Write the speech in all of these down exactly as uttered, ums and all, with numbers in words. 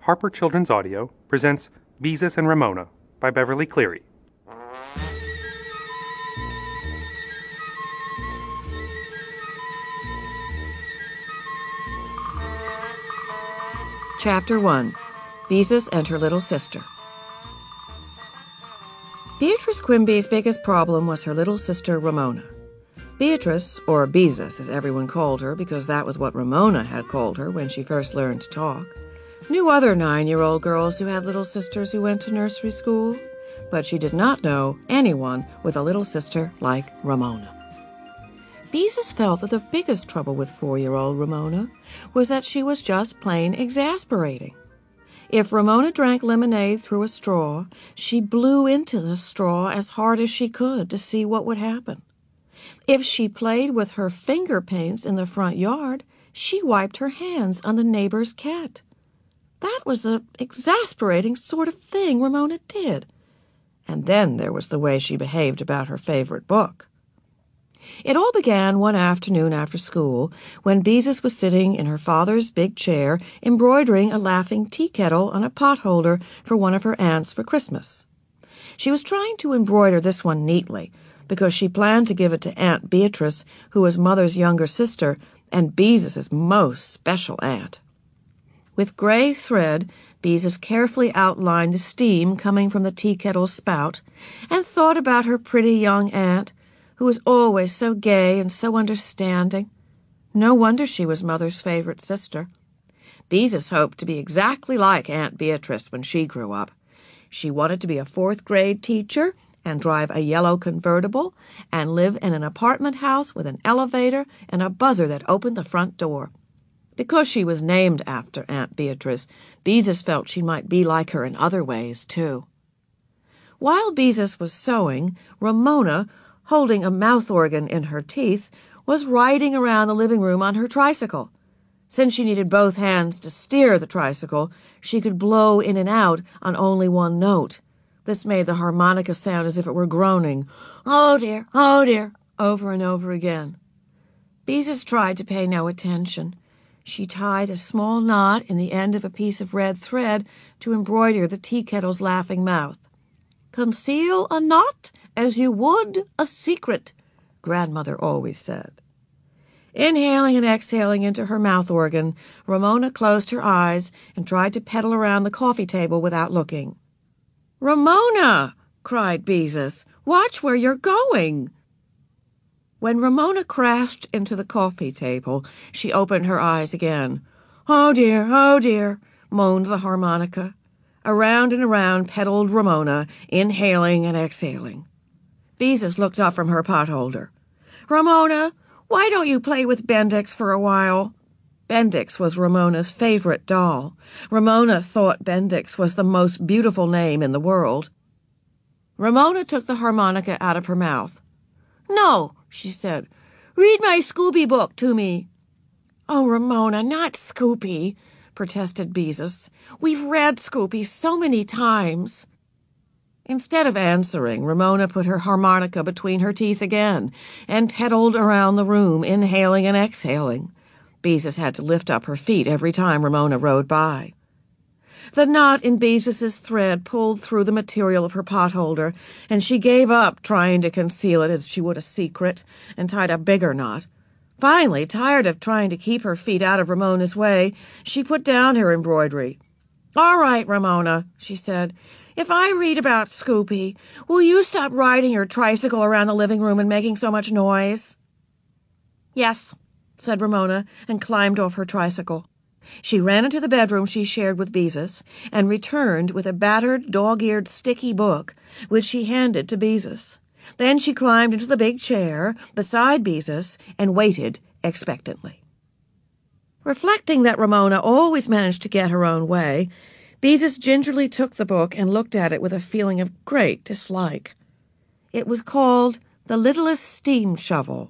Harper Children's Audio presents Beezus and Ramona by Beverly Cleary. Chapter one. Beezus and Her Little Sister. Beatrice Quimby's biggest problem was her little sister Ramona. Beatrice, or Beezus as everyone called her because that was what Ramona had called her when she first learned to talk, knew other nine-year-old girls who had little sisters who went to nursery school, but she did not know anyone with a little sister like Ramona. Beezus felt that the biggest trouble with four-year-old Ramona was that she was just plain exasperating. If Ramona drank lemonade through a straw, she blew into the straw as hard as she could to see what would happen. If she played with her finger paints in the front yard, she wiped her hands on the neighbor's cat. That was the exasperating sort of thing Ramona did. And then there was the way she behaved about her favorite book. It all began one afternoon after school when Beezus was sitting in her father's big chair embroidering a laughing tea kettle on a potholder for one of her aunts for Christmas. She was trying to embroider this one neatly because she planned to give it to Aunt Beatrice, who was Mother's younger sister and Beezus's most special aunt. With gray thread, Beezus carefully outlined the steam coming from the tea kettle's spout and thought about her pretty young aunt, who was always so gay and so understanding. No wonder she was Mother's favorite sister. Beezus hoped to be exactly like Aunt Beatrice when she grew up. She wanted to be a fourth-grade teacher and drive a yellow convertible and live in an apartment house with an elevator and a buzzer that opened the front door. Because she was named after Aunt Beatrice, Beezus felt she might be like her in other ways, too. While Beezus was sewing, Ramona, holding a mouth organ in her teeth, was riding around the living room on her tricycle. Since she needed both hands to steer the tricycle, she could blow in and out on only one note. This made the harmonica sound as if it were groaning, "Oh dear, oh dear," over and over again. Beezus tried to pay no attention. She tied a small knot in the end of a piece of red thread to embroider the tea kettle's laughing mouth. "Conceal a knot as you would a secret," Grandmother always said. Inhaling and exhaling into her mouth organ, Ramona closed her eyes and tried to pedal around the coffee table without looking. "Ramona!" cried Beezus. "Watch where you're going!" When Ramona crashed into the coffee table, she opened her eyes again. "Oh dear, oh dear," moaned the harmonica. Around and around pedaled Ramona, inhaling and exhaling. Beezus looked up from her potholder. "Ramona, why don't you play with Bendix for a while?" Bendix was Ramona's favorite doll. Ramona thought Bendix was the most beautiful name in the world. Ramona took the harmonica out of her mouth. "No," she said. "Read my Scooby book to me." "Oh, Ramona, not Scoopy," protested Beezus. "We've read Scoopy so many times." Instead of answering, Ramona put her harmonica between her teeth again and pedaled around the room, inhaling and exhaling. Beezus had to lift up her feet every time Ramona rode by. The knot in Beezus's thread pulled through the material of her potholder, and she gave up trying to conceal it as she would a secret, and tied a bigger knot. Finally, tired of trying to keep her feet out of Ramona's way, she put down her embroidery. "All right, Ramona," she said. "If I read about Scoopy, will you stop riding your tricycle around the living room and making so much noise?" "Yes," said Ramona, and climbed off her tricycle. She ran into the bedroom she shared with Beezus and returned with a battered, dog-eared, sticky book, which she handed to Beezus. Then she climbed into the big chair beside Beezus and waited expectantly. Reflecting that Ramona always managed to get her own way, Beezus gingerly took the book and looked at it with a feeling of great dislike. It was called The Littlest Steam Shovel.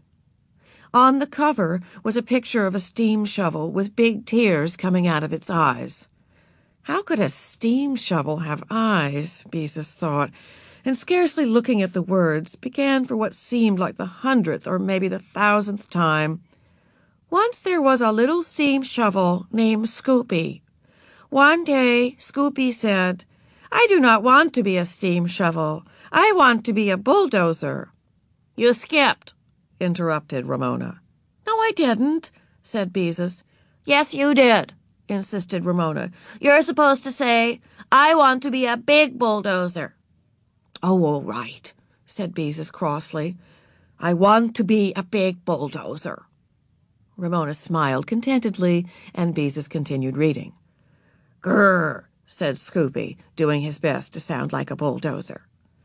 On the cover was a picture of a steam shovel with big tears coming out of its eyes. How could a steam shovel have eyes, Beezus thought, and scarcely looking at the words, began for what seemed like the hundredth or maybe the thousandth time. Once there was a little steam shovel named Scoopy. One day, Scoopy said, "I do not want to be a steam shovel. I want to be a bulldozer." "You skipped," interrupted Ramona. "No, I didn't," said Beezus. "Yes, you did," insisted Ramona. "You're supposed to say, 'I want to be a big bulldozer.'" "Oh, all right," said Beezus crossly. "I want to be a big bulldozer." Ramona smiled contentedly, and Beezus continued reading. "Grrr," said Scoopy, doing his best to sound like a bulldozer.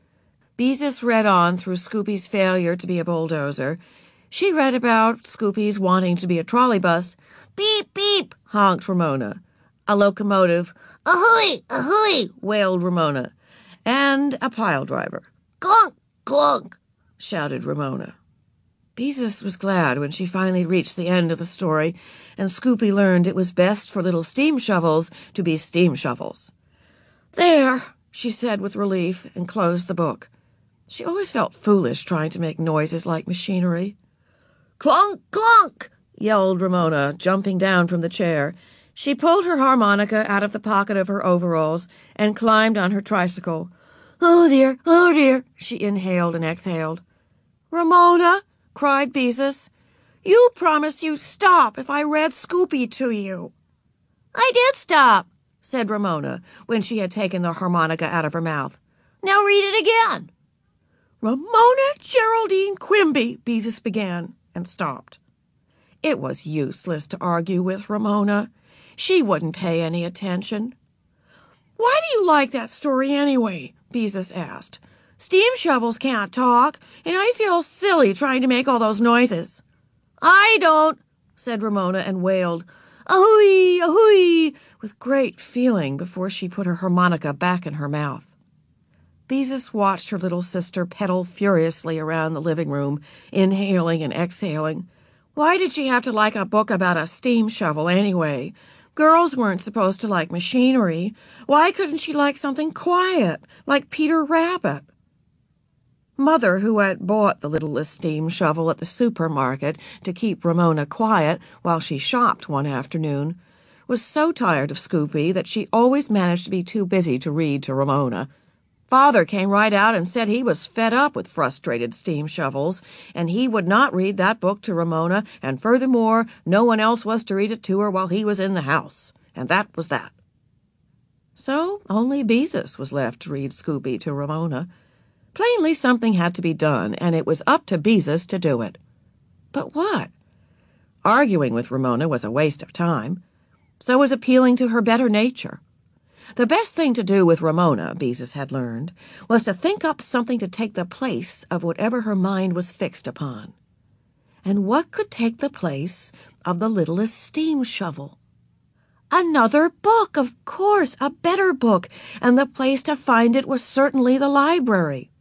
Beezus read on through Scoopy's failure to be a bulldozer. She read about Scoopy's wanting to be a trolley bus. "Beep, beep," honked Ramona. A locomotive. "Ahoy, ahoy," wailed Ramona. And a pile driver. "Clunk, clunk," shouted Ramona. Beezus was glad when she finally reached the end of the story, and Scoopy learned it was best for little steam shovels to be steam shovels. "There," she said with relief, and closed the book. She always felt foolish trying to make noises like machinery. "Clunk, clunk," yelled Ramona, jumping down from the chair. She pulled her harmonica out of the pocket of her overalls and climbed on her tricycle. "Oh, dear, oh, dear," she inhaled and exhaled. "Ramona," cried Beezus, "you promised you'd stop if I read Scoopy to you." "I did stop," said Ramona, when she had taken the harmonica out of her mouth. "Now read it again." "Ramona Geraldine Quimby," Beezus began, and stopped. It was useless to argue with Ramona. She wouldn't pay any attention. "Why do you like that story anyway?" Beezus asked. "Steam shovels can't talk, and I feel silly trying to make all those noises." "I don't," said Ramona and wailed, "Ahooey, ahooey," with great feeling before she put her harmonica back in her mouth. Beezus watched her little sister pedal furiously around the living room, inhaling and exhaling. Why did she have to like a book about a steam shovel anyway? Girls weren't supposed to like machinery. Why couldn't she like something quiet, like Peter Rabbit? Mother, who had bought the littlest steam shovel at the supermarket to keep Ramona quiet while she shopped one afternoon, was so tired of Scoopy that she always managed to be too busy to read to Ramona. Father came right out and said he was fed up with frustrated steam shovels, and he would not read that book to Ramona, and furthermore, no one else was to read it to her while he was in the house. And that was that. So only Beezus was left to read Scoopy to Ramona. Plainly something had to be done, and it was up to Beezus to do it. But what? Arguing with Ramona was a waste of time. So was appealing to her better nature. The best thing to do with Ramona, Beezus had learned, was to think up something to take the place of whatever her mind was fixed upon. And what could take the place of the littlest steam shovel? Another book, of course, a better book, and the place to find it was certainly the library.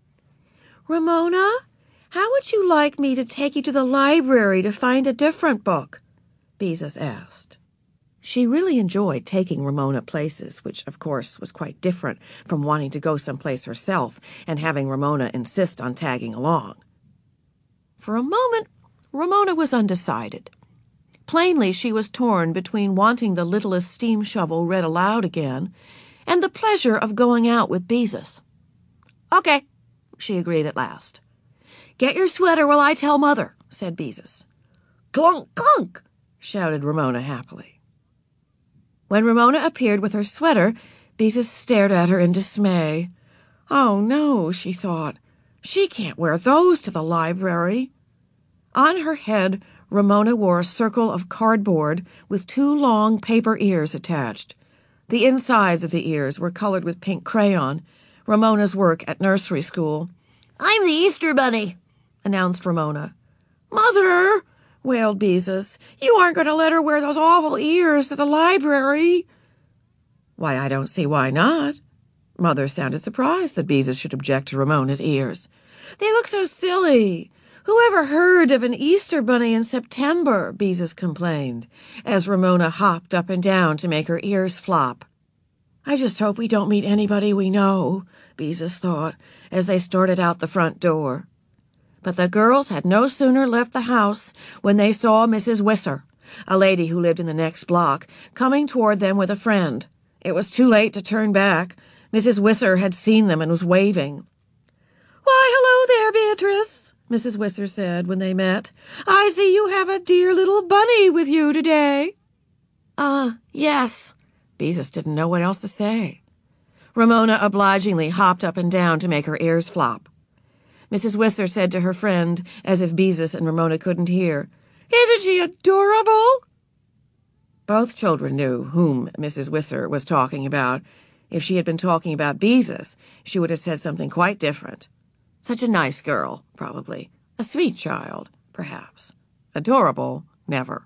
"Ramona, how would you like me to take you to the library to find a different book?" Beezus asked. She really enjoyed taking Ramona places, which, of course, was quite different from wanting to go someplace herself and having Ramona insist on tagging along. For a moment, Ramona was undecided. Plainly, she was torn between wanting the littlest steam shovel read aloud again and the pleasure of going out with Beezus. "Okay," she agreed at last. "Get your sweater while I tell Mother," said Beezus. "Clunk, clunk," shouted Ramona happily. When Ramona appeared with her sweater, Beezus stared at her in dismay. "Oh, no," she thought. "She can't wear those to the library." On her head, Ramona wore a circle of cardboard with two long paper ears attached. The insides of the ears were colored with pink crayon, Ramona's work at nursery school. "I'm the Easter Bunny," announced Ramona. "Mother," wailed Beezus, "you aren't going to let her wear those awful ears to the library." "Why, I don't see why not." Mother sounded surprised that Beezus should object to Ramona's ears. "They look so silly. Who ever heard of an Easter bunny in September?" Beezus complained, as Ramona hopped up and down to make her ears flop. "I just hope we don't meet anybody we know," Beezus thought, as they started out the front door. But the girls had no sooner left the house when they saw Missus Wisser, a lady who lived in the next block, coming toward them with a friend. It was too late to turn back. Missus Wisser had seen them and was waving. "Why, hello there, Beatrice," Missus Wisser said when they met. "I see you have a dear little bunny with you today." Uh, yes. Beezus didn't know what else to say. Ramona obligingly hopped up and down to make her ears flop. Missus Wisser said to her friend, as if Beezus and Ramona couldn't hear, "Isn't she adorable?" Both children knew whom Missus Wisser was talking about. If she had been talking about Beezus, she would have said something quite different. Such a nice girl, probably. A sweet child, perhaps. Adorable, never.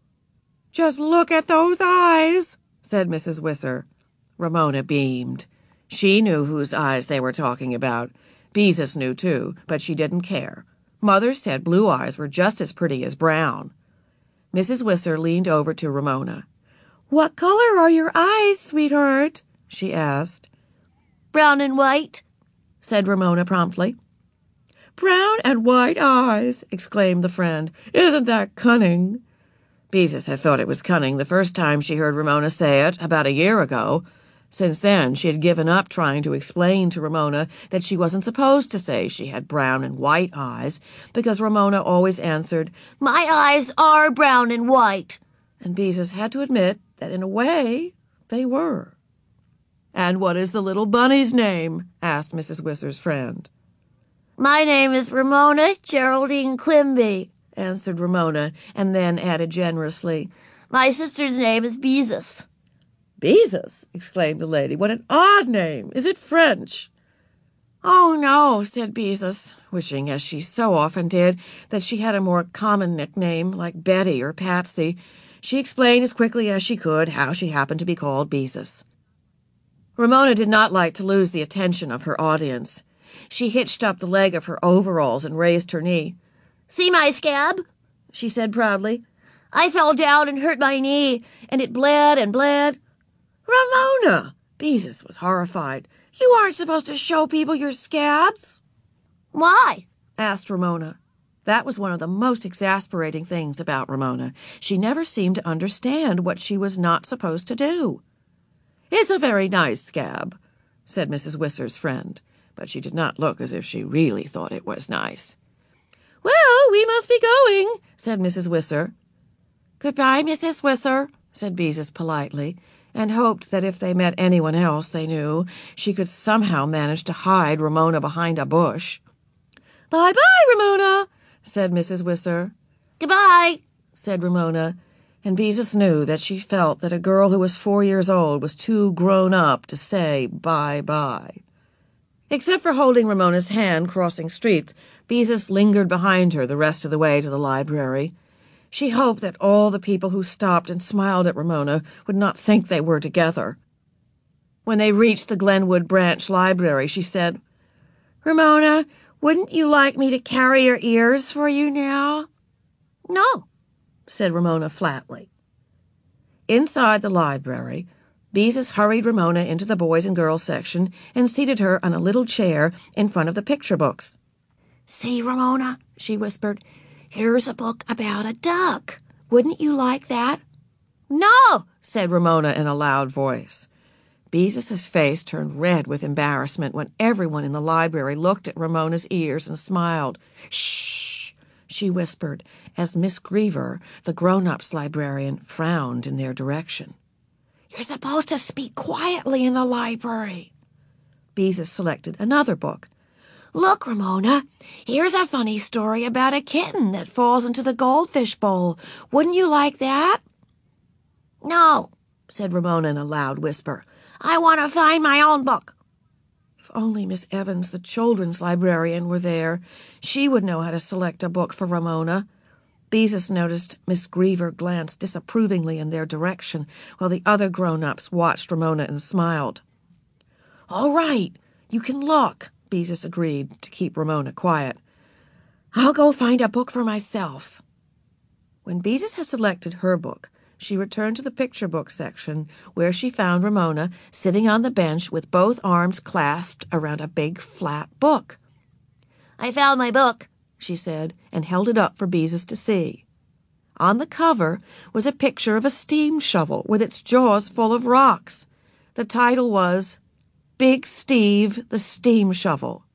"Just look at those eyes," said Missus Wisser. Ramona beamed. She knew whose eyes they were talking about. Beezus knew, too, but she didn't care. Mother said blue eyes were just as pretty as brown. Missus Wisser leaned over to Ramona. "What color are your eyes, sweetheart?" she asked. "Brown and white," said Ramona promptly. "Brown and white eyes," exclaimed the friend. "Isn't that cunning?" Beezus had thought it was cunning the first time she heard Ramona say it, about a year ago. Since then, she had given up trying to explain to Ramona that she wasn't supposed to say she had brown and white eyes, because Ramona always answered, "My eyes are brown and white." And Beezus had to admit that in a way they were. "And what is the little bunny's name?" asked Missus Wisser's friend. "My name is Ramona Geraldine Quimby," answered Ramona, and then added generously, "My sister's name is Beezus." "Beezus!" exclaimed the lady. "What an odd name! Is it French?" "Oh, no," said Beezus, wishing, as she so often did, that she had a more common nickname, like Betty or Patsy. She explained as quickly as she could how she happened to be called Beezus. Ramona did not like to lose the attention of her audience. She hitched up the leg of her overalls and raised her knee. "See my scab?" she said proudly. "I fell down and hurt my knee, and it bled and bled." "Ramona!" Beezus was horrified. "You aren't supposed to show people your scabs." "Why?" asked Ramona. That was one of the most exasperating things about Ramona. She never seemed to understand what she was not supposed to do. "It's a very nice scab," said Missus Wisser's friend, but she did not look as if she really thought it was nice. "Well, we must be going," said Missus Wisser. "Goodbye, Missus Wisser," said Beezus politely, and hoped that if they met anyone else they knew, she could somehow manage to hide Ramona behind a bush. "Bye-bye, Ramona," said Missus Wisser. "Goodbye," said Ramona, and Beezus knew that she felt that a girl who was four years old was too grown up to say bye-bye. Except for holding Ramona's hand crossing streets, Beezus lingered behind her the rest of the way to the library. She hoped that all the people who stopped and smiled at Ramona would not think they were together. When they reached the Glenwood Branch Library, she said, "Ramona, wouldn't you like me to carry your ears for you now?" "No," said Ramona flatly. Inside the library, Beezus hurried Ramona into the boys and girls section and seated her on a little chair in front of the picture books. "See, Ramona," she whispered, "here's a book about a duck. Wouldn't you like that?" "No," said Ramona in a loud voice. Beezus's face turned red with embarrassment when everyone in the library looked at Ramona's ears and smiled. "Shh," she whispered, as Miss Griever, the grown-ups librarian, frowned in their direction. "You're supposed to speak quietly in the library." Beezus selected another book. "Look, Ramona, here's a funny story about a kitten that falls into the goldfish bowl. Wouldn't you like that?" "No," said Ramona in a loud whisper. "I want to find my own book." If only Miss Evans, the children's librarian, were there. She would know how to select a book for Ramona. Beezus noticed Miss Griever glance disapprovingly in their direction, while the other grown-ups watched Ramona and smiled. "All right, you can look," Beezus agreed to keep Ramona quiet. "I'll go find a book for myself." When Beezus had selected her book, she returned to the picture book section, where she found Ramona sitting on the bench with both arms clasped around a big flat book. "I found my book," she said, and held it up for Beezus to see. On the cover was a picture of a steam shovel with its jaws full of rocks. The title was Big Steve the Steam Shovel.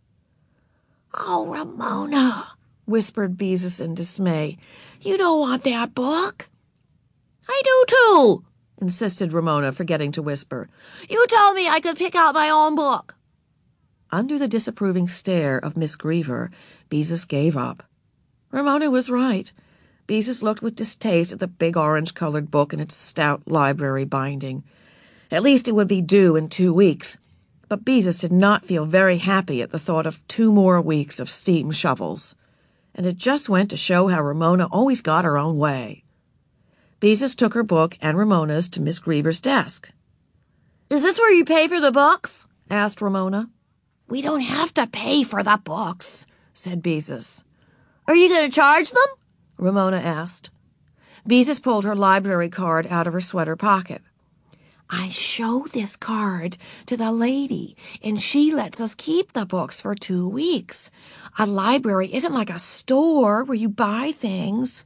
"Oh, Ramona," whispered Beezus in dismay. "You don't want that book?" "I do too," insisted Ramona, forgetting to whisper. "You told me I could pick out my own book." Under the disapproving stare of Miss Griever, Beezus gave up. Ramona was right. Beezus looked with distaste at the big orange-colored book in its stout library binding. At least it would be due in two weeks. But Beezus did not feel very happy at the thought of two more weeks of steam shovels. And it just went to show how Ramona always got her own way. Beezus took her book and Ramona's to Miss Griever's desk. "Is this where you pay for the books?" asked Ramona. "We don't have to pay for the books," said Beezus. "Are you going to charge them?" Ramona asked. Beezus pulled her library card out of her sweater pocket. "I show this card to the lady, and she lets us keep the books for two weeks. A library isn't like a store where you buy things."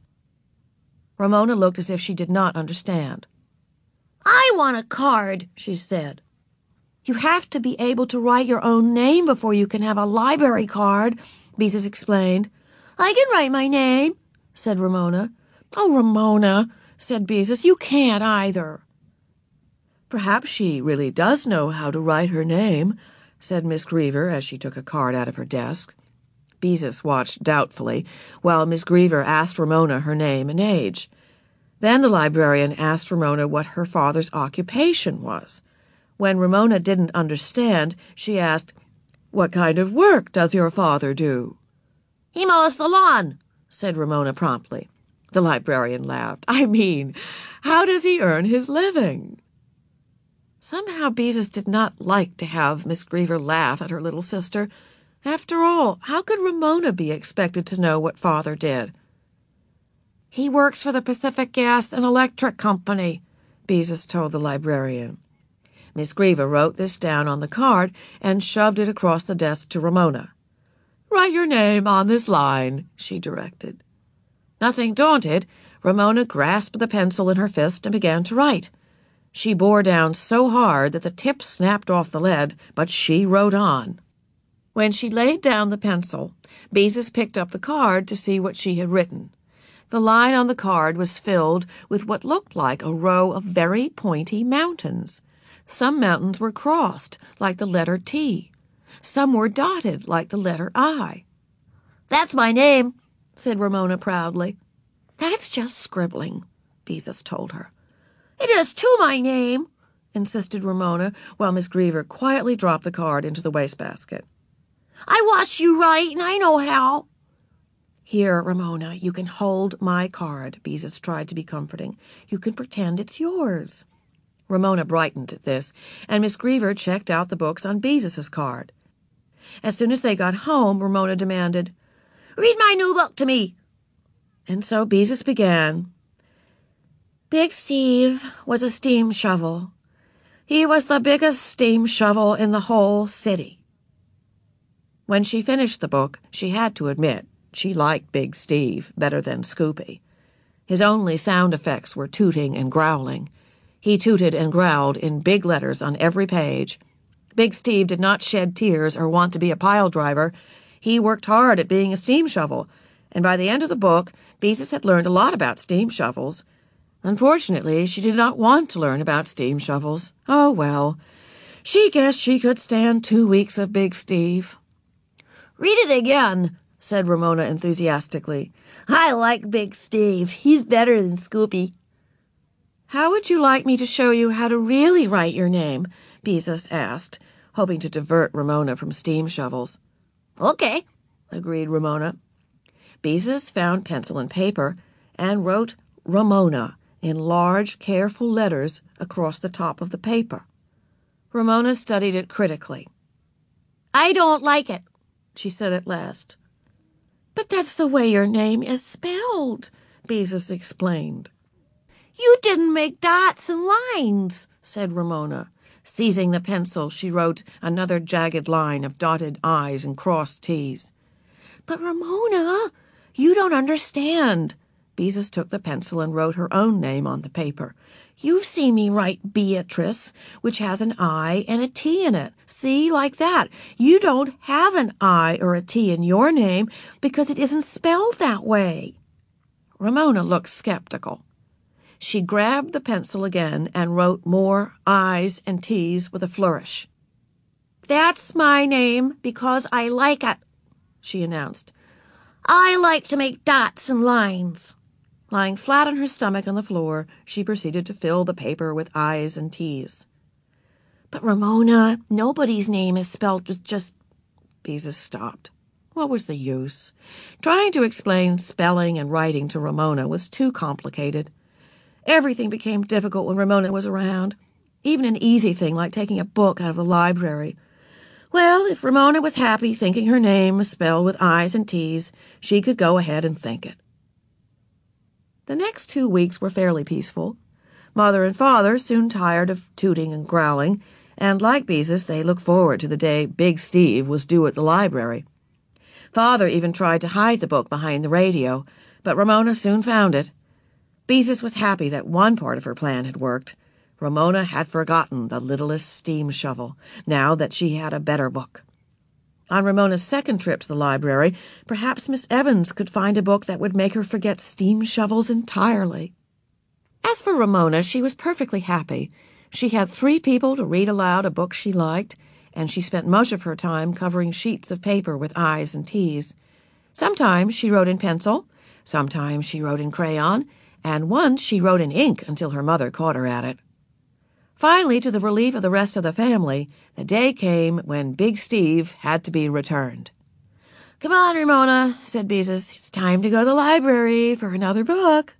Ramona looked as if she did not understand. "I want a card," she said. "You have to be able to write your own name before you can have a library card," Beezus explained. "I can write my name," said Ramona. "Oh, Ramona," said Beezus, "you can't either." "Perhaps she really does know how to write her name," said Miss Griever as she took a card out of her desk. Beezus watched doubtfully while Miss Griever asked Ramona her name and age. Then the librarian asked Ramona what her father's occupation was. When Ramona didn't understand, she asked, "What kind of work does your father do?" "He mows the lawn," said Ramona promptly. The librarian laughed. "I mean, how does he earn his living?" Somehow Beezus did not like to have Miss Griever laugh at her little sister. After all, how could Ramona be expected to know what father did? "He works for the Pacific Gas and Electric Company," Beezus told the librarian. Miss Griever wrote this down on the card and shoved it across the desk to Ramona. "Write your name on this line," she directed. Nothing daunted, Ramona grasped the pencil in her fist and began to write. She bore down so hard that the tip snapped off the lead, but she wrote on. When she laid down the pencil, Beezus picked up the card to see what she had written. The line on the card was filled with what looked like a row of very pointy mountains. Some mountains were crossed, like the letter T. Some were dotted, like the letter I. "That's my name," said Ramona proudly. "That's just scribbling," Beezus told her. "It is too my name," insisted Ramona, while Miss Griever quietly dropped the card into the wastebasket. "I watched you write, and I know how." "Here, Ramona, you can hold my card," Beezus tried to be comforting. "You can pretend it's yours." Ramona brightened at this, and Miss Griever checked out the books on Beezus's card. As soon as they got home, Ramona demanded, "Read my new book to me." And so Beezus began. Big Steve was a steam shovel. He was the biggest steam shovel in the whole city. When she finished the book, she had to admit she liked Big Steve better than Scoopy. His only sound effects were tooting and growling. He tooted and growled in big letters on every page. Big Steve did not shed tears or want to be a pile driver. He worked hard at being a steam shovel, and by the end of the book, Beezus had learned a lot about steam shovels. Unfortunately, she did not want to learn about steam shovels. Oh, well, she guessed she could stand two weeks of Big Steve. "Read it again," said Ramona enthusiastically. "I like Big Steve. He's better than Scoopy." "How would you like me to show you how to really write your name?" Beezus asked, hoping to divert Ramona from steam shovels. "Okay," agreed Ramona. Beezus found pencil and paper and wrote Ramona in large, careful letters across the top of the paper. Ramona studied it critically. "I don't like it," she said at last. "But that's the way your name is spelled," Beezus explained. "You didn't make dots and lines," said Ramona. Seizing the pencil, she wrote another jagged line of dotted I's and crossed T's. "But, Ramona, you don't understand," Beezus took the pencil and wrote her own name on the paper. "You've seen me write Beatrice, which has an I and a T in it. See, like that. You don't have an I or a T in your name because it isn't spelled that way." Ramona looked skeptical. She grabbed the pencil again and wrote more I's and T's with a flourish. "That's my name because I like it," she announced. "I like to make dots and lines." Lying flat on her stomach on the floor, she proceeded to fill the paper with I's and T's. "But, Ramona, nobody's name is spelled with just—" Beezus stopped. What was the use? Trying to explain spelling and writing to Ramona was too complicated. Everything became difficult when Ramona was around, even an easy thing like taking a book out of the library. Well, if Ramona was happy thinking her name was spelled with I's and T's, she could go ahead and think it. The next two weeks were fairly peaceful. Mother and Father soon tired of tooting and growling, and like Beezus, they looked forward to the day Big Steve was due at the library. Father even tried to hide the book behind the radio, but Ramona soon found it. Beezus was happy that one part of her plan had worked. Ramona had forgotten the littlest steam shovel, now that she had a better book. On Ramona's second trip to the library, perhaps Miss Evans could find a book that would make her forget steam shovels entirely. As for Ramona, she was perfectly happy. She had three people to read aloud a book she liked, and she spent most of her time covering sheets of paper with I's and T's. Sometimes she wrote in pencil, sometimes she wrote in crayon, and once she wrote in ink until her mother caught her at it. Finally, to the relief of the rest of the family, the day came when Big Steve had to be returned. "Come on, Ramona," said Beezus. "It's time to go to the library for another book."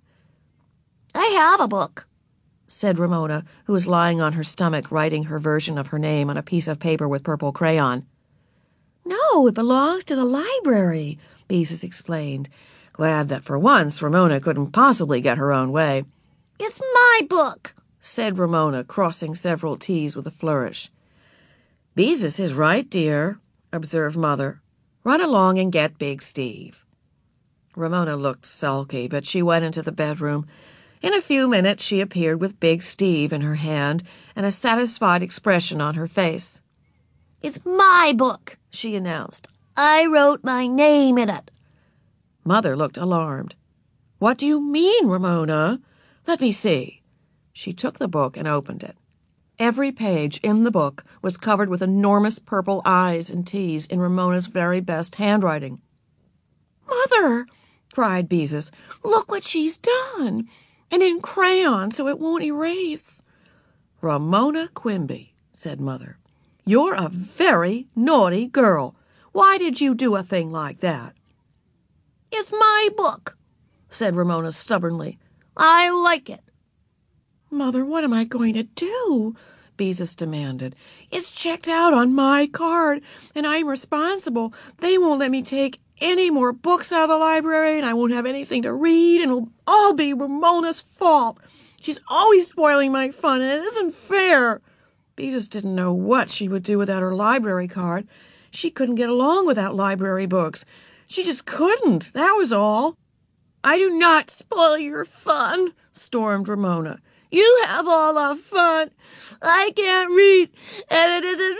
"I have a book," said Ramona, who was lying on her stomach writing her version of her name on a piece of paper with purple crayon. "No, it belongs to the library," Beezus explained, glad that for once Ramona couldn't possibly get her own way. "It's my book," said Ramona, crossing several T's with a flourish. "Beezus is right, dear," observed Mother. "Run along and get Big Steve." Ramona looked sulky, but she went into the bedroom. In a few minutes she appeared with Big Steve in her hand and a satisfied expression on her face. "It's my book," she announced. "I wrote my name in it." Mother looked alarmed. "What do you mean, Ramona? Let me see." She took the book and opened it. Every page in the book was covered with enormous purple I's and T's in Ramona's very best handwriting. "Mother," cried Beezus, "look what she's done, and in crayon so it won't erase." "Ramona Quimby," said Mother, "you're a very naughty girl. Why did you do a thing like that?" "It's my book," said Ramona stubbornly. "I like it." "Mother, what am I going to do?" Beezus demanded. "It's checked out on my card, and I'm responsible. They won't let me take any more books out of the library, and I won't have anything to read, and it'll all be Ramona's fault. She's always spoiling my fun, and it isn't fair." Beezus didn't know what she would do without her library card. She couldn't get along without library books. She just couldn't, that was all. "I do not spoil your fun," stormed Ramona. "You have all the fun. I can't read, and it isn't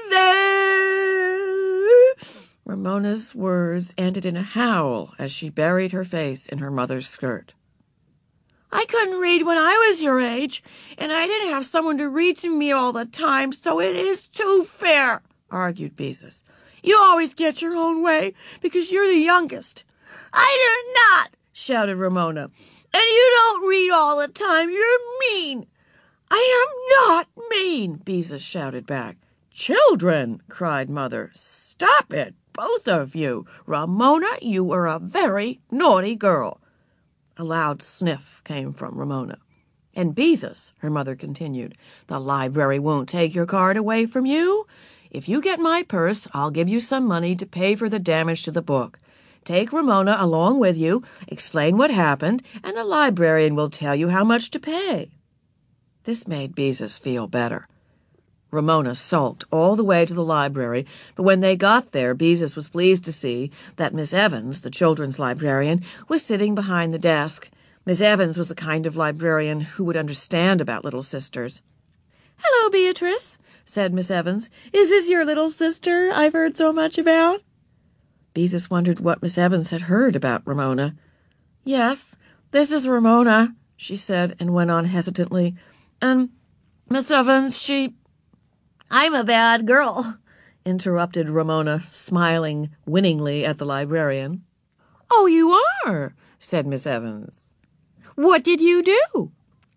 fair." Ramona's words ended in a howl as she buried her face in her mother's skirt. "I couldn't read when I was your age, and I didn't have someone to read to me all the time, so it is too fair," argued Beezus. "You always get your own way because you're the youngest." "I do not," shouted Ramona. "And you don't read all the time. You're mean." "I am not mean," Beezus shouted back. "Children," cried Mother, "stop it, both of you. Ramona, you are a very naughty girl." A loud sniff came from Ramona. "And Beezus," her mother continued, "the library won't take your card away from you. If you get my purse, I'll give you some money to pay for the damage to the book. Take Ramona along with you, explain what happened, and the librarian will tell you how much to pay." This made Beezus feel better. Ramona sulked all the way to the library, but when they got there, Beezus was pleased to see that Miss Evans, the children's librarian, was sitting behind the desk. Miss Evans was the kind of librarian who would understand about little sisters. "Hello, Beatrice," said Miss Evans. "Is this your little sister I've heard so much about?" Beezus wondered what Miss Evans had heard about Ramona. "Yes, this is Ramona," she said, and went on hesitantly. "And Miss Evans, she—" "I'm a bad girl," interrupted Ramona, smiling winningly at the librarian. "Oh, you are," said Miss Evans. "What did you do?"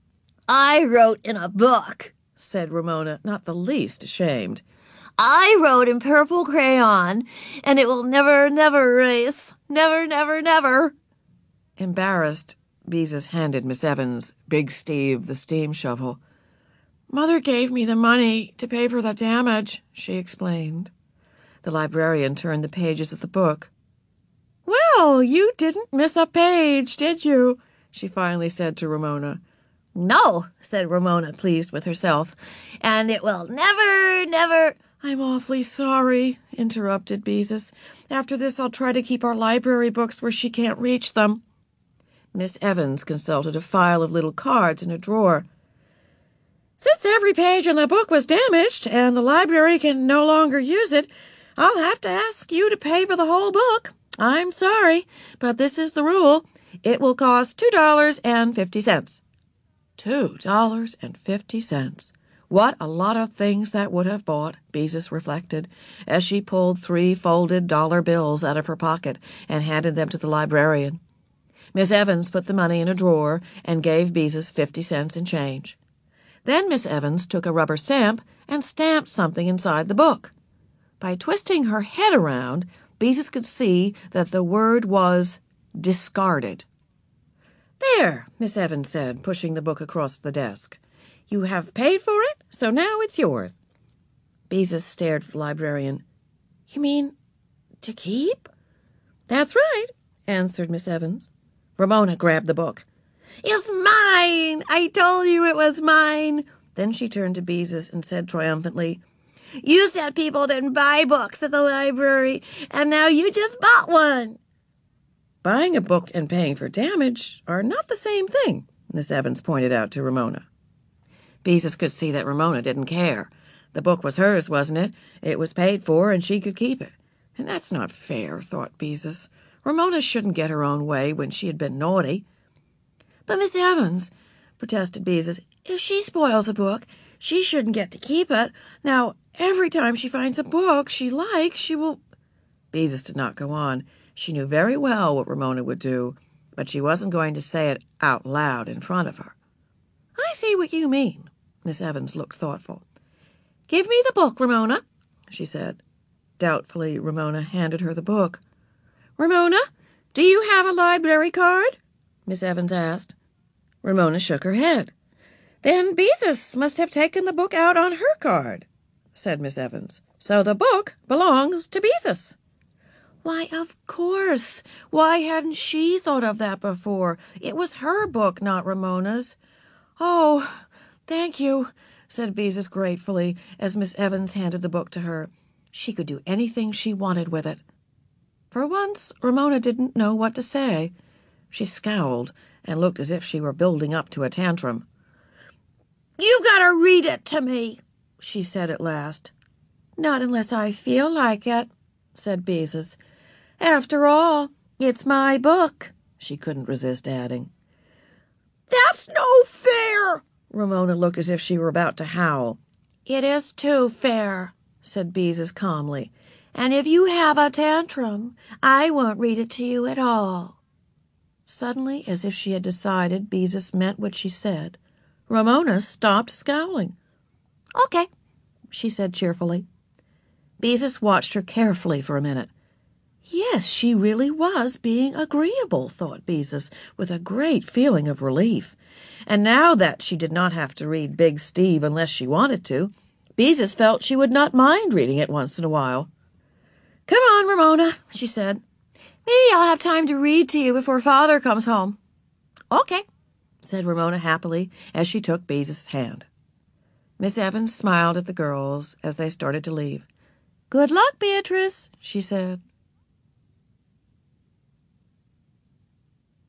"I wrote in a book," said Ramona, not the least ashamed. "I wrote in purple crayon, and it will never, never erase. Never, never, never." Embarrassed, Beezus handed Miss Evans Big Steve the steam shovel. "Mother gave me the money to pay for the damage," she explained. The librarian turned the pages of the book. "Well, you didn't miss a page, did you?" she finally said to Ramona. "No," said Ramona, pleased with herself, "and it will never, never—" "I'm awfully sorry," interrupted Beezus. "After this I'll try to keep our library books where she can't reach them." Miss Evans consulted a file of little cards in a drawer. "Since every page in the book was damaged and the library can no longer use it, I'll have to ask you to pay for the whole book. I'm sorry, but this is the rule. It will cost two dollars and fifty cents. Two dollars and fifty cents. What a lot of things that would have bought, Beezus reflected, as she pulled three folded dollar bills out of her pocket and handed them to the librarian. Miss Evans put the money in a drawer and gave Beezus fifty cents in change. Then Miss Evans took a rubber stamp and stamped something inside the book. By twisting her head around, Beezus could see that the word was discarded. "There," Miss Evans said, pushing the book across the desk. "You have paid for it, so now it's yours." Beezus stared at the librarian. "You mean to keep?" "That's right," answered Miss Evans. Ramona grabbed the book. "It's mine! I told you it was mine!" Then she turned to Beezus and said triumphantly, "You said people didn't buy books at the library, and now you just bought one." "Buying a book and paying for damage are not the same thing," Miss Evans pointed out to Ramona. Beezus could see that Ramona didn't care. The book was hers, wasn't it? It was paid for, and she could keep it. And that's not fair, thought Beezus. Ramona shouldn't get her own way when she had been naughty. "But, Miss Evans," protested Beezus, "if she spoils a book, she shouldn't get to keep it. Now, every time she finds a book she likes, she will—" Beezus did not go on. She knew very well what Ramona would do, but she wasn't going to say it out loud in front of her. "I see what you mean." Miss Evans looked thoughtful. "Give me the book, Ramona," she said. Doubtfully, Ramona handed her the book. "Ramona, do you have a library card?" Miss Evans asked. Ramona shook her head. "Then Beezus must have taken the book out on her card," said Miss Evans. "So the book belongs to Beezus." "Why, of course. Why hadn't she thought of that before? It was her book, not Ramona's." "Oh, thank you," said Beezus gratefully as Miss Evans handed the book to her. She could do anything she wanted with it. For once, Ramona didn't know what to say. She scowled and looked as if she were building up to a tantrum. "You gotta read it to me," she said at last. "Not unless I feel like it," said Beezus. "After all, it's my book," she couldn't resist adding. "That's no fair!" Ramona looked as if she were about to howl. "It is too fair," said Beezus calmly. "And if you have a tantrum, I won't read it to you at all." Suddenly, as if she had decided Beezus meant what she said, Ramona stopped scowling. "Okay," she said cheerfully. Beezus watched her carefully for a minute. Yes, she really was being agreeable, thought Beezus, with a great feeling of relief. And now that she did not have to read Big Steve unless she wanted to, Beezus felt she would not mind reading it once in a while. "Come on, Ramona," she said. "Maybe I'll have time to read to you before Father comes home." "Okay," said Ramona happily as she took Beezus' hand. Miss Evans smiled at the girls as they started to leave. "Good luck, Beatrice," she said.